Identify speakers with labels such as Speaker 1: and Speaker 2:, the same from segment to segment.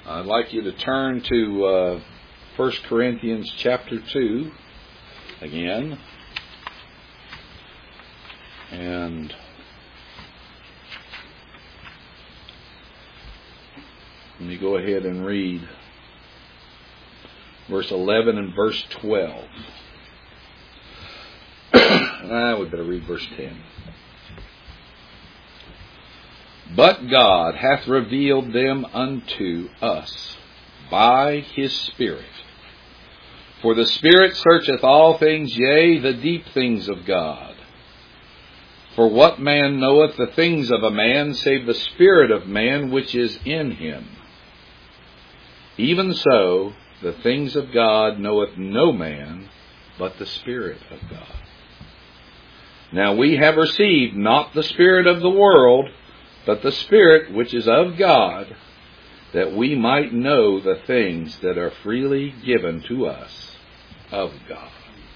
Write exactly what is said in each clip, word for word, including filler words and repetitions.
Speaker 1: I'd like you to turn to uh, First Corinthians chapter two again. And let me go ahead and read verse eleven and verse twelve. I would better read verse ten. But God hath revealed them unto us by His Spirit. For the Spirit searcheth all things, yea, the deep things of God. For what man knoweth the things of a man, save the spirit of man which is in him? Even so, the things of God knoweth no man, but the Spirit of God. Now we have received not the spirit of the world, but the Spirit which is of God, that we might know the things that are freely given to us of God.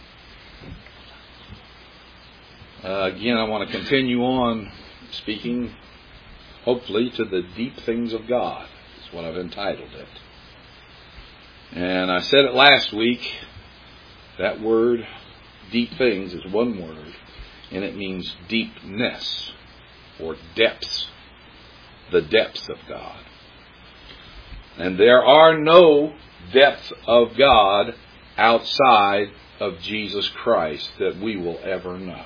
Speaker 1: Uh, again, I want to continue on speaking, hopefully, to the deep things of God. That's what I've entitled it. And I said it last week, that word, deep things, is one word, and it means deepness, or depths, the depths of God. And there are no depths of God outside of Jesus Christ that we will ever know.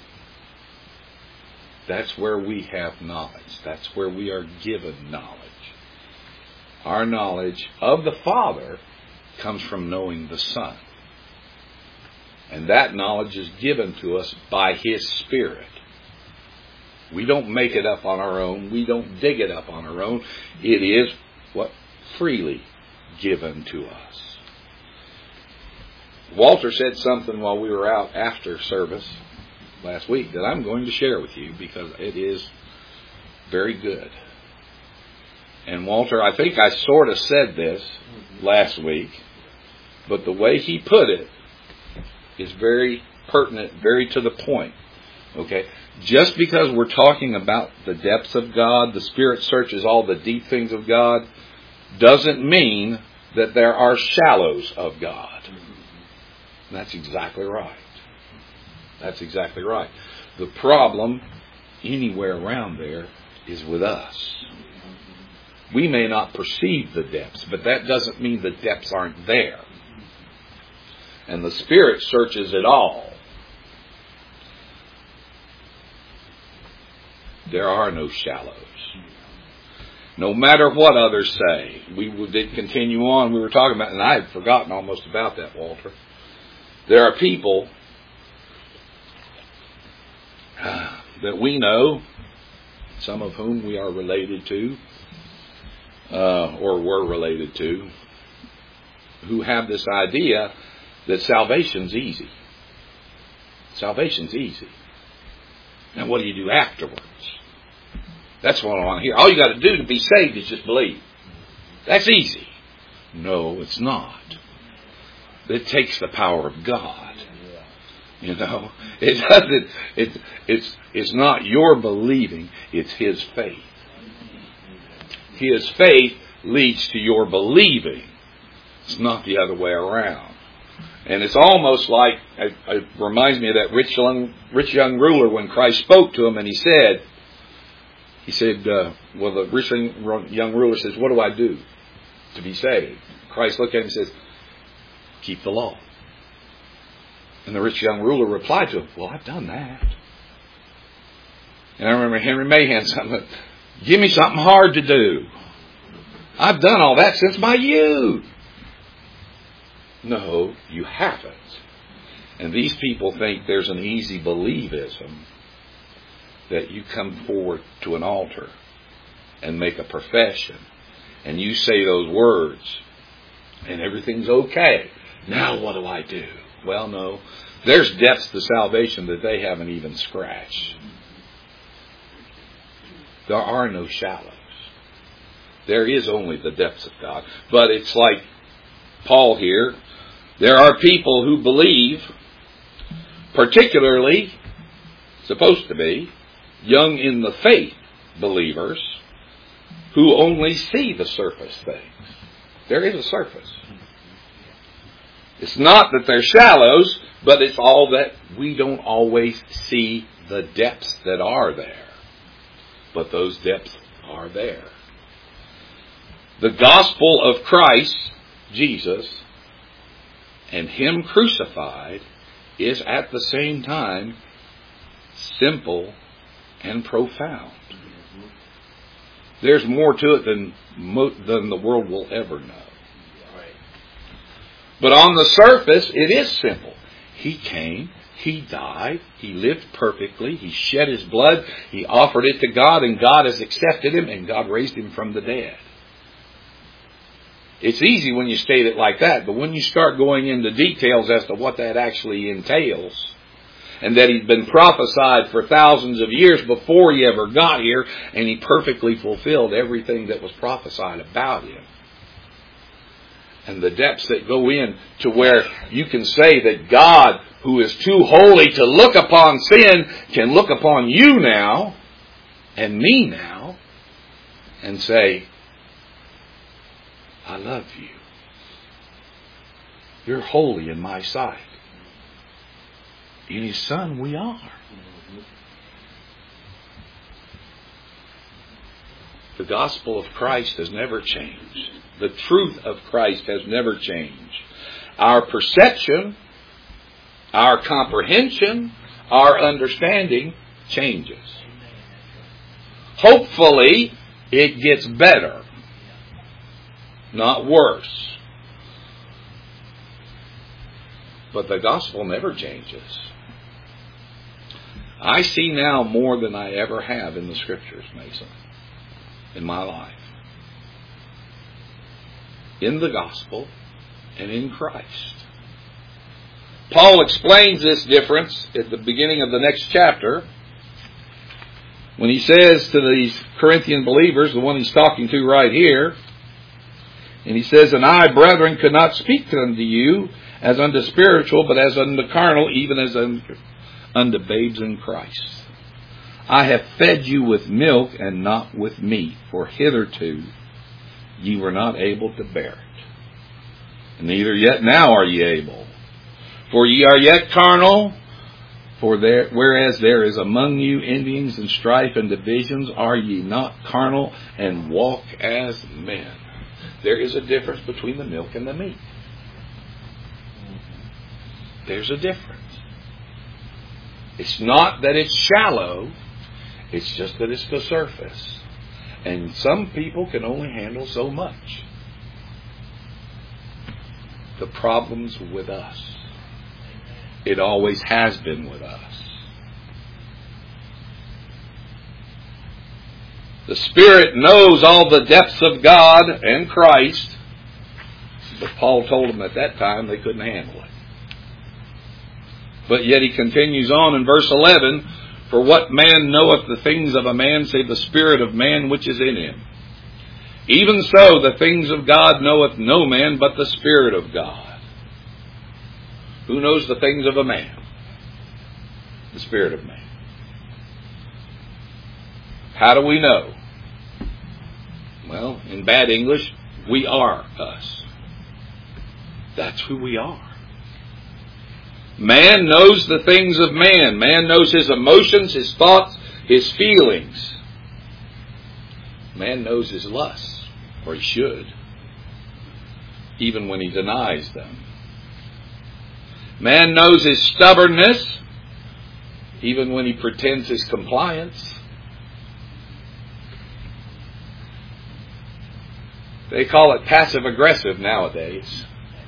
Speaker 1: That's where we have knowledge. That's where we are given knowledge. Our knowledge of the Father comes from knowing the Son. And that knowledge is given to us by His Spirit. We don't make it up on our own. We don't dig it up on our own. It is what freely given to us. Walter said something while we were out after service last week that I'm going to share with you because it is very good. And Walter, I think I sort of said this last week, but the way he put it is very pertinent, very to the point. Okay? Just because we're talking about the depths of God, the Spirit searches all the deep things of God, doesn't mean that there are shallows of God. That's exactly right. That's exactly right. The problem anywhere around there is with us. We may not perceive the depths, but that doesn't mean the depths aren't there. And the Spirit searches it all. There are no shallows. No matter what others say. We did continue on. We were talking about, and I had forgotten almost about that, Walter. There are people uh, that we know, some of whom we are related to, uh, or were related to, who have this idea that salvation's easy. Salvation's easy. Now what do you do afterwards? That's what I want to hear. All you got to do to be saved is just believe. That's easy. No, it's not. It takes the power of God. You know, it doesn't. It's it's it's not your believing. It's His faith. His faith leads to your believing. It's not the other way around. And it's almost like it, it reminds me of that rich young rich young ruler when Christ spoke to him and he said. He said, uh, well, the rich young ruler says, what do I do to be saved? Christ looked at him and says, keep the law. And the rich young ruler replied to him, well, I've done that. And I remember Henry Mahan something, give me something hard to do. I've done all that since my youth. No, you haven't. And these people think there's an easy believism that you come forward to an altar and make a profession and you say those words and everything's okay. Now what do I do? Well, no. There's depths to salvation that they haven't even scratched. There are no shallows. There is only the depths of God. But it's like Paul here. There are people who believe, particularly, supposed to be, young in the faith believers, who only see the surface things. There is a surface. It's not that they're shallows, but it's all that we don't always see the depths that are there. But those depths are there. The gospel of Christ, Jesus, and Him crucified is at the same time simple and profound. There's more to it than, than the world will ever know. But on the surface, it is simple. He came, He died, He lived perfectly, He shed His blood, He offered it to God, and God has accepted Him, and God raised Him from the dead. It's easy when you state it like that, but when you start going into details as to what that actually entails, and that He'd been prophesied for thousands of years before He ever got here, and He perfectly fulfilled everything that was prophesied about Him. And the depths that go in to where you can say that God, who is too holy to look upon sin, can look upon you now, and me now, and say, I love you. You're holy in my sight. In His Son we are. The gospel of Christ has never changed. The truth of Christ has never changed. Our perception, our comprehension, our understanding changes. Hopefully, it gets better, not worse. But the gospel never changes. I see now more than I ever have in the Scriptures, Mason, in my life. In the gospel and in Christ. Paul explains this difference at the beginning of the next chapter when he says to these Corinthian believers, the one he's talking to right here, and he says, And I, brethren, could not speak unto you as unto spiritual, but as unto carnal, even as unto, unto babes in Christ. I have fed you with milk and not with meat, for hitherto ye were not able to bear it. And neither yet now are ye able. For ye are yet carnal, for there, whereas there is among you envyings and strife and divisions, are ye not carnal and walk as men? There is a difference between the milk and the meat. There's a difference. It's not that it's shallow, it's just that it's the surface. And some people can only handle so much. The problem's with us. It always has been with us. The Spirit knows all the depths of God and Christ, but Paul told them at that time they couldn't handle it. But yet he continues on in verse eleven, For what man knoweth the things of a man, save the spirit of man which is in him? Even so, the things of God knoweth no man, but the Spirit of God. Who knows the things of a man? The Spirit of man. How do we know? Well, in bad English, we are us. That's who we are. Man knows the things of man. Man knows his emotions, his thoughts, his feelings. Man knows his lusts, or he should, even when he denies them. Man knows his stubbornness, even when he pretends his compliance. They call it passive-aggressive nowadays.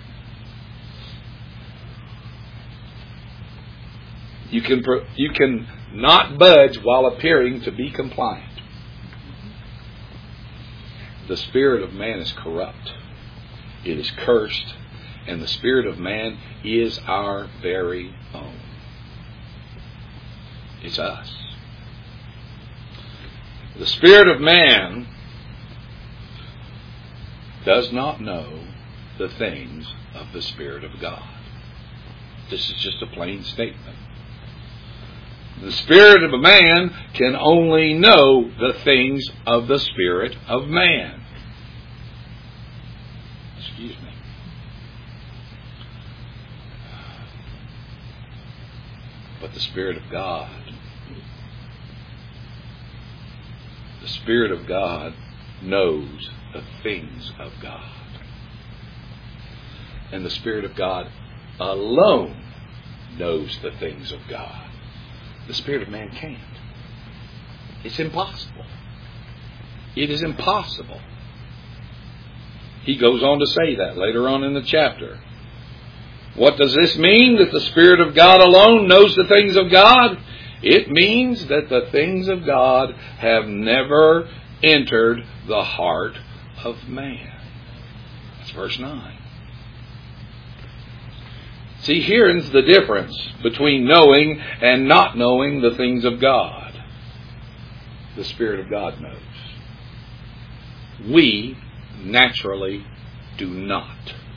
Speaker 1: You can you can not budge while appearing to be compliant. The spirit of man is corrupt. It is cursed. And the spirit of man is our very own. It's us. The spirit of man does not know the things of the Spirit of God. This is just a plain statement. The spirit of a man can only know the things of the spirit of man. Excuse me. But the Spirit of God, the Spirit of God knows the things of God. And the Spirit of God alone knows the things of God. The Spirit of man can't. It's impossible. It is impossible. He goes on to say that later on in the chapter. What does this mean, that the Spirit of God alone knows the things of God? It means that the things of God have never entered the heart of man. That's verse nine. See, here's the difference between knowing and not knowing the things of God. The Spirit of God knows. We naturally do not.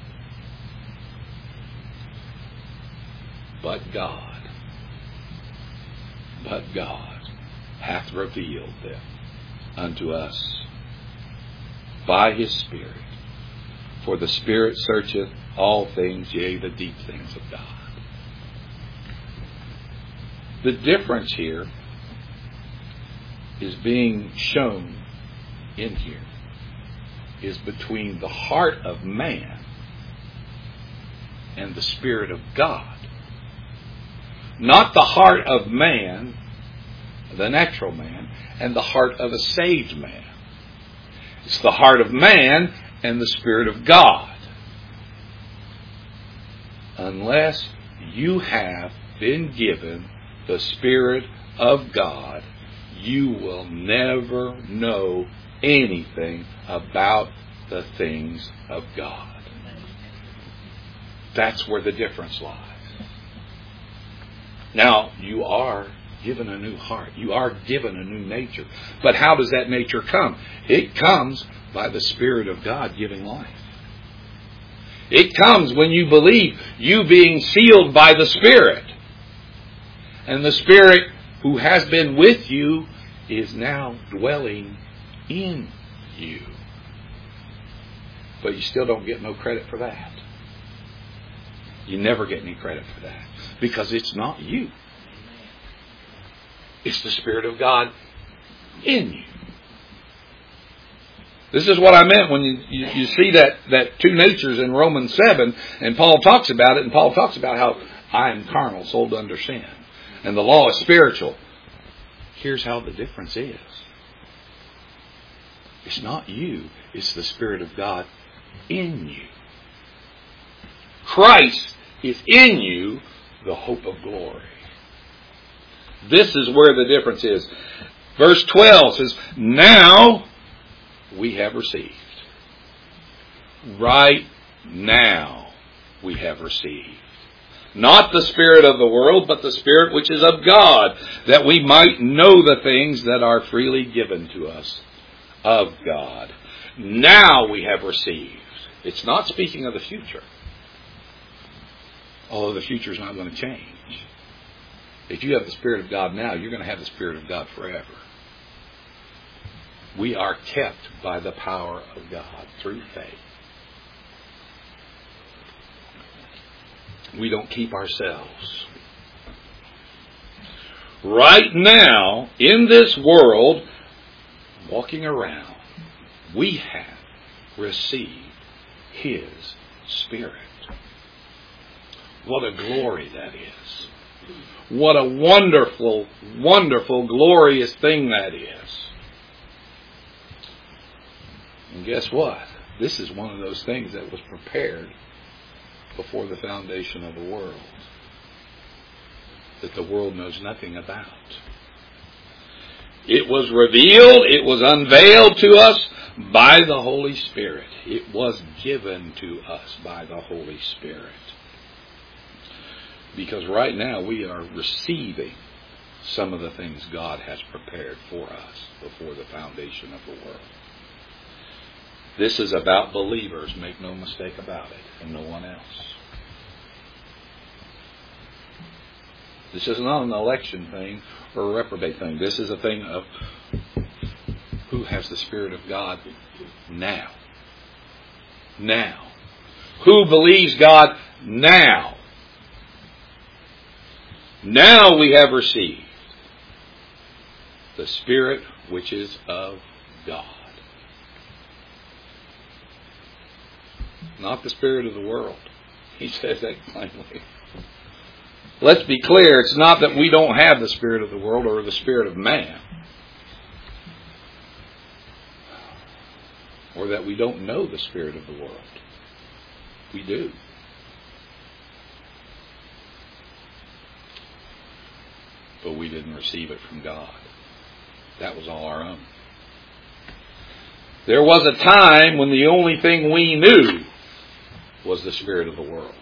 Speaker 1: But God, but God hath revealed them unto us by His Spirit. For the Spirit searcheth all things, yea, the deep things of God. The difference here is being shown in here is between the heart of man and the Spirit of God. Not the heart of man, the natural man, and the heart of a saved man. It's the heart of man and the Spirit of God. Unless you have been given the Spirit of God, you will never know anything about the things of God. That's where the difference lies. Now, you are given a new heart. You are given a new nature. But how does that nature come? It comes by the Spirit of God giving life. It comes when you believe, you being sealed by the Spirit. And the Spirit who has been with you is now dwelling in you. But you still don't get no credit for that. You never get any credit for that. Because it's not you. It's the Spirit of God in you. This is what I meant when you, you, you see that, that two natures in Romans seven, and Paul talks about it, and Paul talks about how I am carnal, sold under sin. And the law is spiritual. Here's how the difference is. It's not you, it's the Spirit of God in you. Christ is in you, the hope of glory. This is where the difference is. Verse twelve says, now we have received. Right now we have received. Not the spirit of the world, but the Spirit which is of God, that we might know the things that are freely given to us of God. Now we have received. It's not speaking of the future. Although the future is not going to change. If you have the Spirit of God now, you're going to have the Spirit of God forever. We are kept by the power of God through faith. We don't keep ourselves. Right now, in this world, walking around, we have received His Spirit. What a glory that is. What a wonderful, wonderful, glorious thing that is. And guess what? This is one of those things that was prepared before the foundation of the world, that the world knows nothing about. It was revealed, it was unveiled to us by the Holy Spirit. It was given to us by the Holy Spirit. Because right now we are receiving some of the things God has prepared for us before the foundation of the world. This is about believers, make no mistake about it, and no one else. This is not an election thing or a reprobate thing. This is a thing of who has the Spirit of God now. Now. Who believes God now? Now we have received the Spirit which is of God. Not the spirit of the world. He says that plainly. Let's be clear, it's not that we don't have the spirit of the world or the spirit of man. Or that we don't know the spirit of the world. We do. But we didn't receive it from God. That was all our own. There was a time when the only thing we knew was the spirit of the world.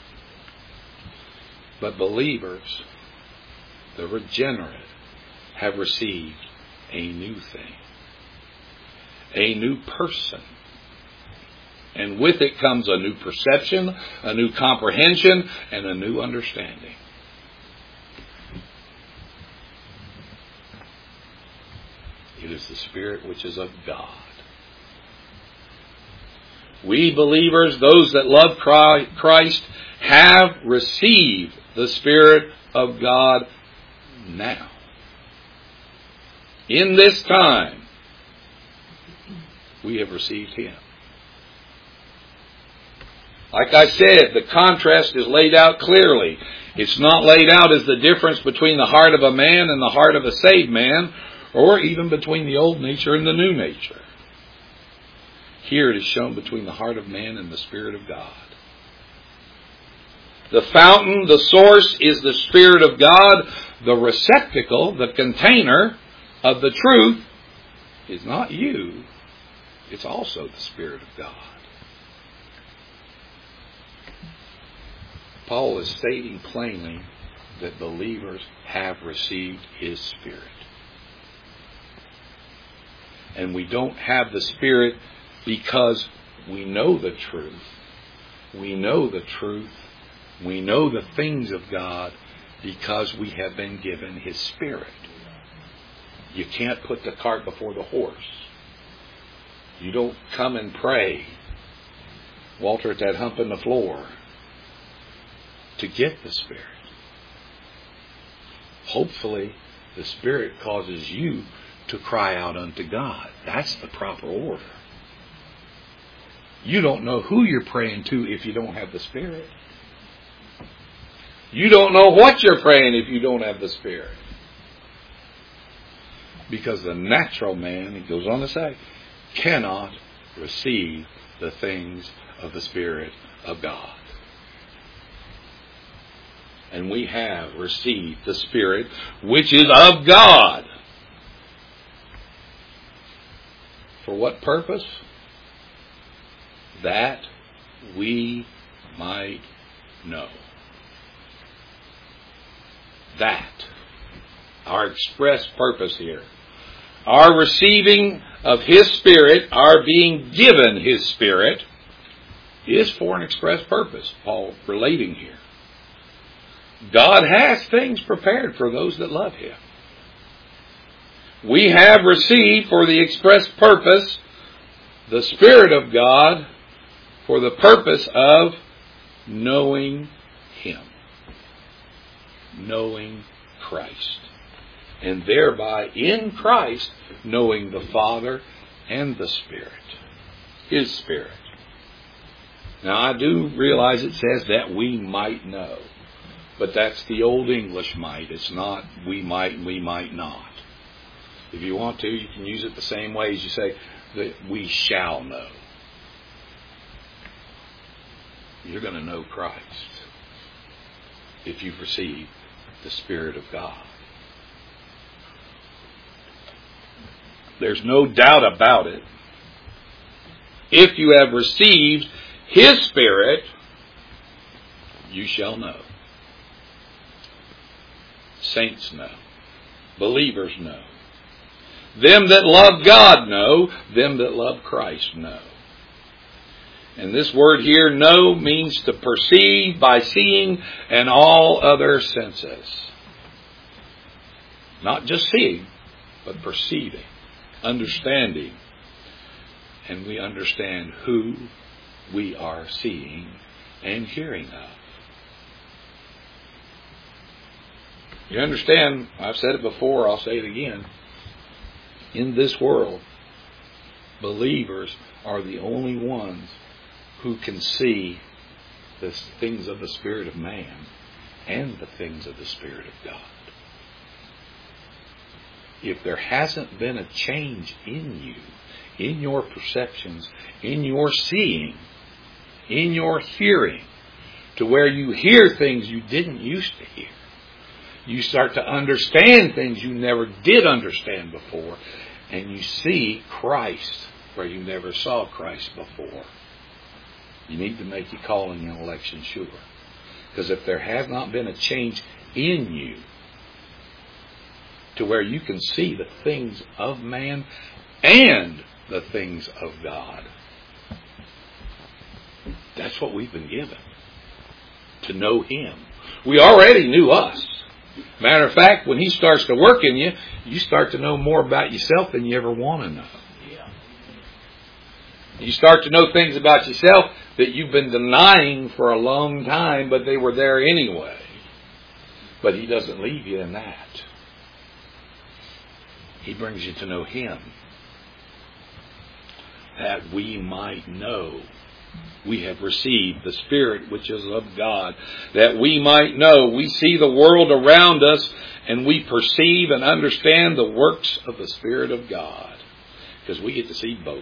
Speaker 1: But believers, the regenerate, have received a new thing. A new person. And with it comes a new perception, a new comprehension, and a new understanding. It is the Spirit which is of God. We believers, those that love Christ, have received the Spirit of God now. In this time, we have received Him. Like I said, the contrast is laid out clearly. It's not laid out as the difference between the heart of a man and the heart of a saved man, or even between the old nature and the new nature. Here it is shown between the heart of man and the Spirit of God. The fountain, the source, is the Spirit of God. The receptacle, the container of the truth, is not you. It's also the Spirit of God. Paul is stating plainly that believers have received His Spirit. And we don't have the Spirit because we know the truth. We know the truth. We know the things of God because we have been given His Spirit. You can't put the cart before the horse. You don't come and pray, Walter, at that hump in the floor, to get the Spirit. Hopefully, the Spirit causes you to cry out unto God. That's the proper order. You don't know who you're praying to if you don't have the Spirit. You don't know what you're praying if you don't have the Spirit. Because the natural man, he goes on to say, cannot receive the things of the Spirit of God. And we have received the Spirit which is of God. For what purpose? That we might know. That. Our express purpose here. Our receiving of His Spirit, our being given His Spirit, is for an express purpose. Paul relating here. God has things prepared for those that love Him. We have received for the express purpose the Spirit of God for the purpose of knowing Him. Knowing Christ. And thereby, in Christ, knowing the Father and the Spirit. His Spirit. Now, I do realize it says that we might know. But that's the old English might. It's not we might and we might not. If you want to, you can use it the same way as you say that we shall know. You're going to know Christ if you've received the Spirit of God. There's no doubt about it. If you have received His Spirit, you shall know. Saints know. Believers know. Them that love God know. Them that love Christ know. And this word here, know, means to perceive by seeing and all other senses. Not just seeing, but perceiving, understanding. And we understand who we are seeing and hearing of. You understand, I've said it before, I'll say it again. In this world, believers are the only ones who can see the things of the Spirit of man and the things of the Spirit of God. If there hasn't been a change in you, in your perceptions, in your seeing, in your hearing, to where you hear things you didn't used to hear, you start to understand things you never did understand before, and you see Christ where you never saw Christ before. You need to make your calling and election sure. Because if there has not been a change in you to where you can see the things of man and the things of God, that's what we've been given. To know Him. We already knew us. Matter of fact, when He starts to work in you, you start to know more about yourself than you ever want to know. You start to know things about yourself that you've been denying for a long time, but they were there anyway. But He doesn't leave you in that. He brings you to know Him. That we might know we have received the Spirit which is of God. That we might know. We see the world around us and we perceive and understand the works of the Spirit of God. Because we get to see both.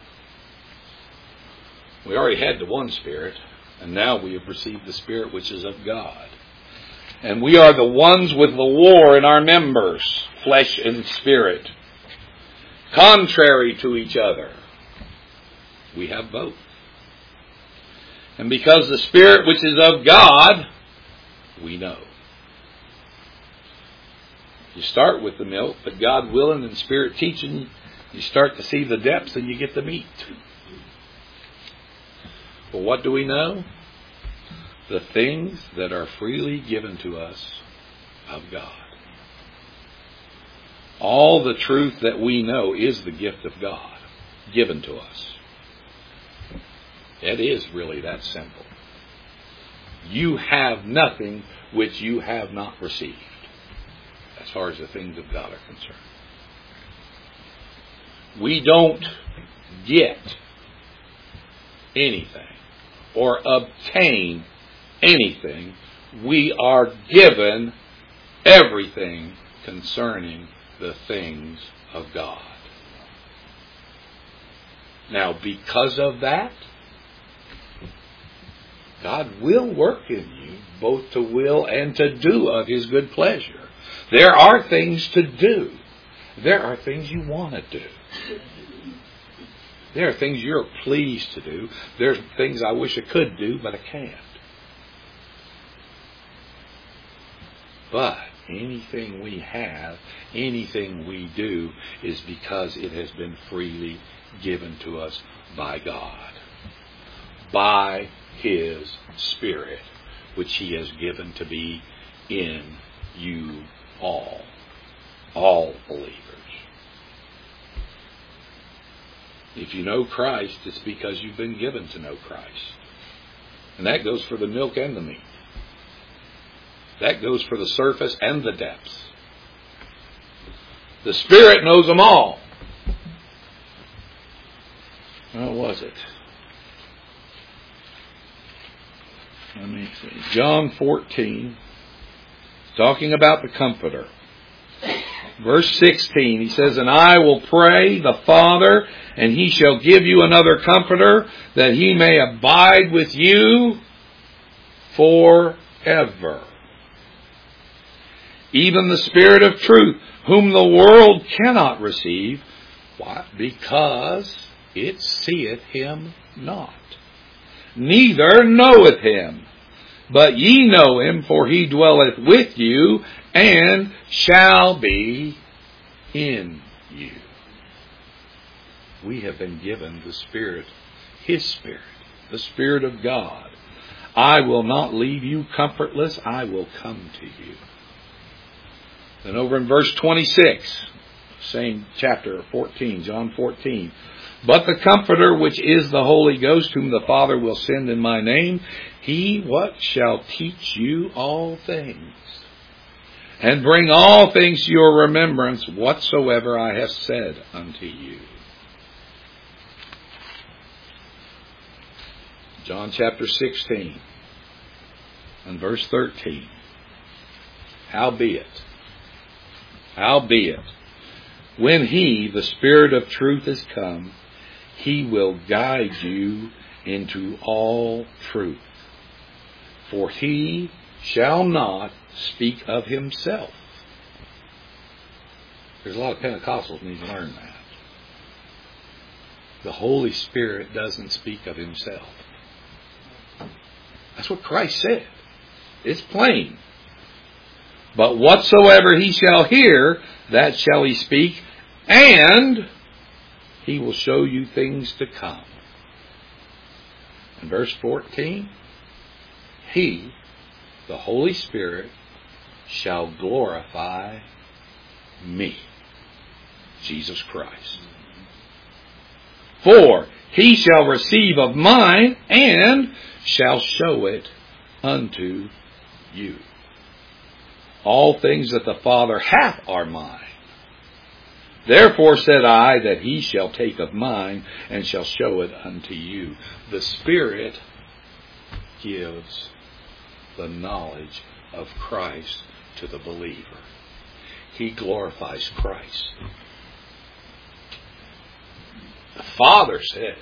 Speaker 1: We already had the one Spirit, and now we have received the Spirit which is of God. And we are the ones with the war in our members, flesh and spirit, contrary to each other. We have both. And because the Spirit which is of God, we know. You start with the milk, but God willing and Spirit teaching, you start to see the depths and you get the meat. Well, what do we know? The things that are freely given to us of God. All the truth that we know is the gift of God given to us. It is really that simple. You have nothing which you have not received, as far as the things of God are concerned. We don't get anything or obtain anything. We are given everything concerning the things of God. Now, because of that, God will work in you both to will and to do of His good pleasure. There are things to do. There are things you want to do. There are things you're pleased to do. There are things I wish I could do, but I can't. But anything we have, anything we do, is because it has been freely given to us by God. By His Spirit, which He has given to be in you all. All believers. If you know Christ, it's because you've been given to know Christ. And that goes for the milk and the meat. That goes for the surface and the depths. The Spirit knows them all. What was it? Let me see. John fourteen, talking about the Comforter. Verse sixteen, he says, "And I will pray the Father, and He shall give you another Comforter, that He may abide with you forever. Even the Spirit of truth, whom the world cannot receive." Why? Because it seeth Him not, neither knoweth Him. But ye know Him, for He dwelleth with you, and shall be in you. We have been given the Spirit, His Spirit, the Spirit of God. "I will not leave you comfortless, I will come to you." Then over in verse twenty-six, same chapter fourteen, John fourteen. But the Comforter, which is the Holy Ghost, whom the Father will send in my name, he what shall teach you all things, and bring all things to your remembrance, whatsoever I have said unto you. John chapter sixteen and verse thirteen. Howbeit, howbeit, when he, the Spirit of truth, is come, he will guide you into all truth. For he shall not speak of himself. There's a lot of Pentecostals need to learn that. The Holy Spirit doesn't speak of himself. That's what Christ said. It's plain. But whatsoever he shall hear, that shall he speak, and he will show you things to come. In verse fourteen, he, the Holy Spirit, shall glorify me, Jesus Christ. For he shall receive of mine, and shall show it unto you. All things that the Father hath are mine. Therefore said I, that he shall take of mine, and shall show it unto you. The Spirit gives the knowledge of Christ to the believer. He glorifies Christ. The Father said,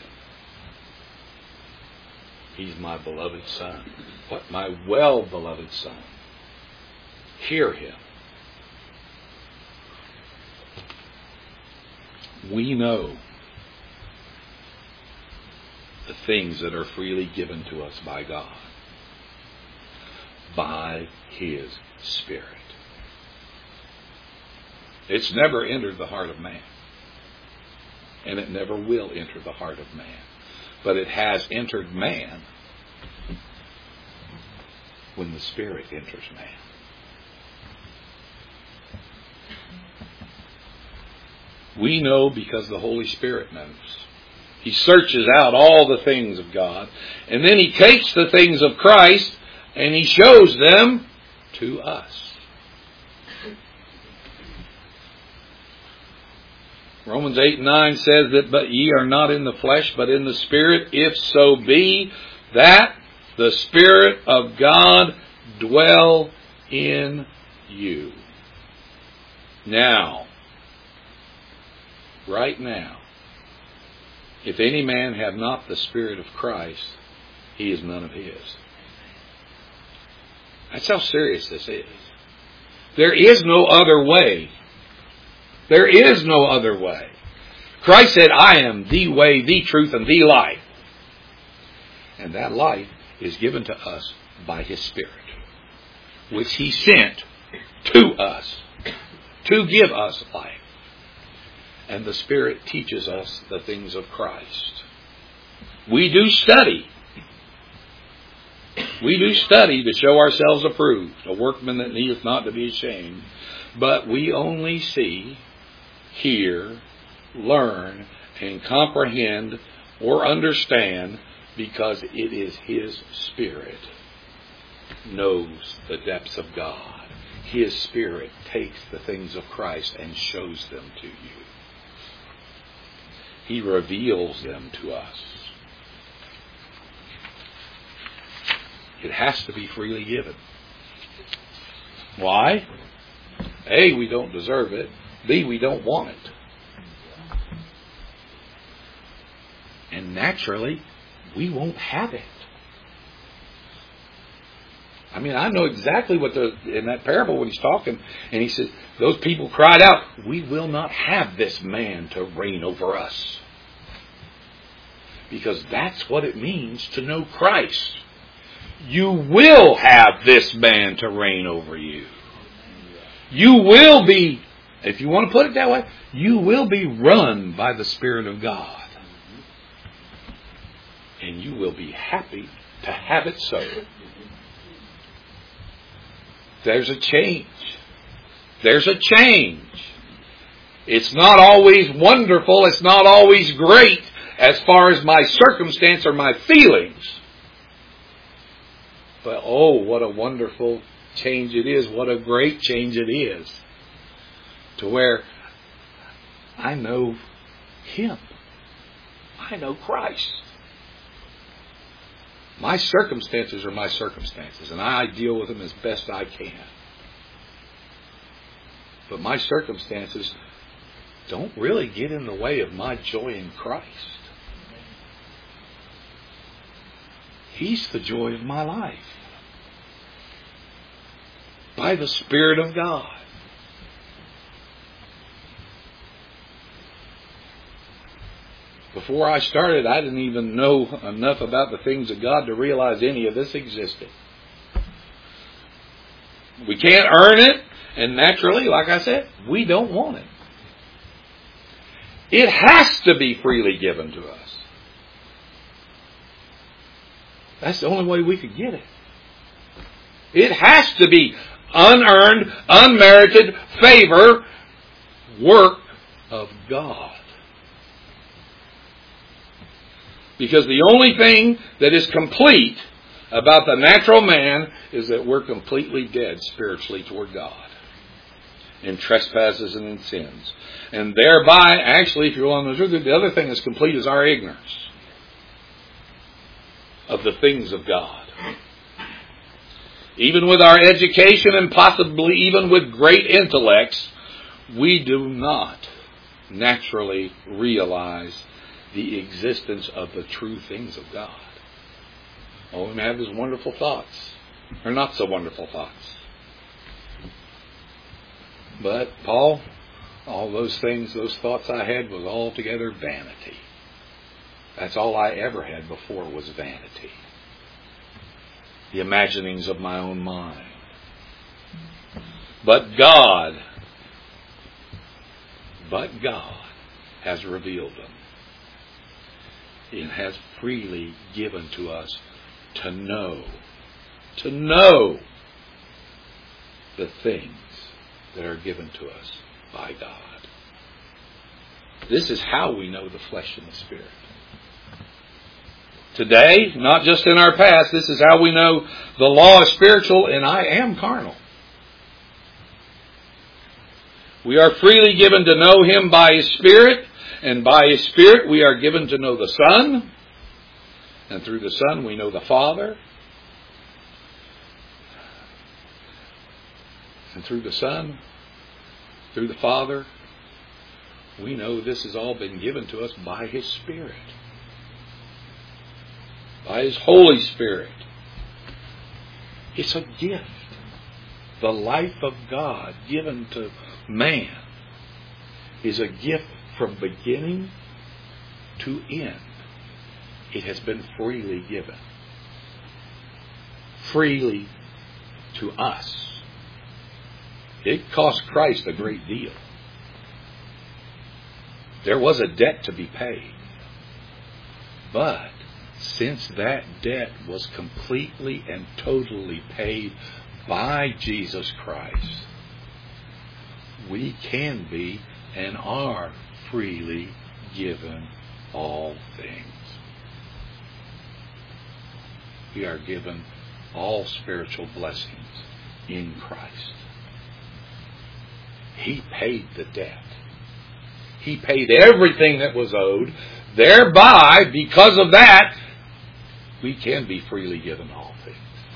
Speaker 1: he's my beloved Son. What? My well-beloved Son. Hear him. We know the things that are freely given to us by God, by his Spirit. It's never entered the heart of man, and it never will enter the heart of man. But it has entered man when the Spirit enters man. We know because the Holy Spirit knows. He searches out all the things of God, and then he takes the things of Christ and he shows them to us. Romans eight and nine says that, but ye are not in the flesh, but in the Spirit, if so be that the Spirit of God dwell in you. Now, right now, if any man have not the Spirit of Christ, he is none of his. That's how serious this is. There is no other way. There is no other way. Christ said, I am the way, the truth, and the life. And that life is given to us by his Spirit, which he sent to us to give us life. And the Spirit teaches us the things of Christ. We do study. We do study to show ourselves approved, a workman that needeth not to be ashamed. But we only see, hear, learn, and comprehend or understand because it is his Spirit knows the depths of God. His Spirit takes the things of Christ and shows them to you. He reveals them to us. It has to be freely given. Why? A, we don't deserve it. B, we don't want it. And naturally, we won't have it. I mean, I know exactly what the, in that parable when he's talking, and he says, those people cried out, we will not have this man to reign over us. Because that's what it means to know Christ. You will have this man to reign over you. You will be, if you want to put it that way, you will be run by the Spirit of God. And you will be happy to have it so. There's a change. There's a change. It's not always wonderful. It's not always great as far as my circumstance or my feelings. But oh, what a wonderful change it is. What a great change it is. To where I know Him. I know Christ. My circumstances are my circumstances, and I deal with them as best I can. But my circumstances don't really get in the way of my joy in Christ. He's the joy of my life. By the Spirit of God. Before I started, I didn't even know enough about the things of God to realize any of this existed. We can't earn it, and naturally, like I said, we don't want it. It has to be freely given to us. That's the only way we could get it. It has to be unearned, unmerited favor, work of God. Because the only thing that is complete about the natural man is that we're completely dead spiritually toward God. In trespasses and in sins. And thereby, actually, if you want to know the truth, the other thing that's complete is our ignorance of the things of God. Even with our education and possibly even with great intellects, we do not naturally realize the existence of the true things of God. Oh, we may have these wonderful thoughts, or not so wonderful thoughts. But, Paul, all those things, those thoughts I had was altogether vanity. That's all I ever had before was vanity. The imaginings of my own mind. But God, but God has revealed them. And has freely given to us to know, to know the things that are given to us by God. This is how we know the flesh and the spirit. Today, not just in our past, this is how we know the law is spiritual and I am carnal. We are freely given to know Him by His Spirit, and by His Spirit we are given to know the Son, and through the Son we know the Father, and through the Son, through the Father, we know this has all been given to us by His Spirit. By His Holy Spirit. It's a gift. The life of God given to man is a gift from beginning to end. It has been freely given. Freely to us. It cost Christ a great deal. There was a debt to be paid. But since that debt was completely and totally paid by Jesus Christ, we can be and are freely given all things. We are given all spiritual blessings in Christ. He paid the debt. He paid everything that was owed. Thereby, because of that, we can be freely given all things.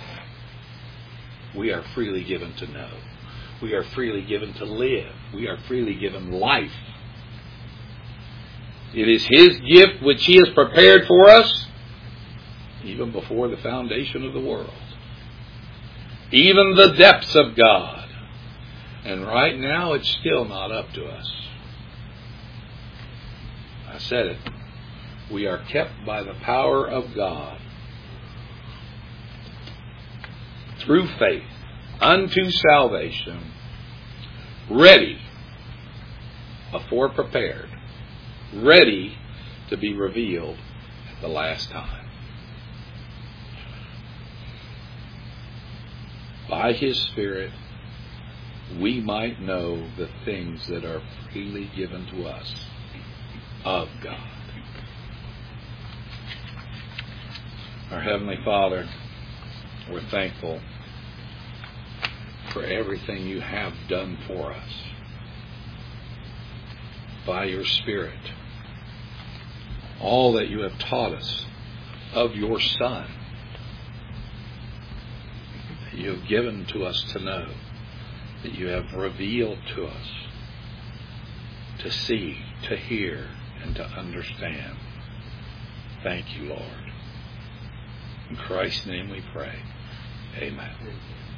Speaker 1: We are freely given to know. We are freely given to live. We are freely given life. It is His gift which He has prepared for us even before the foundation of the world. Even the depths of God. And right now it's still not up to us. I said it. We are kept by the power of God through faith unto salvation, ready, afore prepared, ready to be revealed at the last time. By His Spirit, we might know the things that are freely given to us of God. Our Heavenly Father, we're thankful for everything you have done for us by your Spirit. All that you have taught us of your Son, that you have given to us to know, that you have revealed to us to see, to hear, and to understand. Thank you, Lord. In Christ's name we pray. Amen.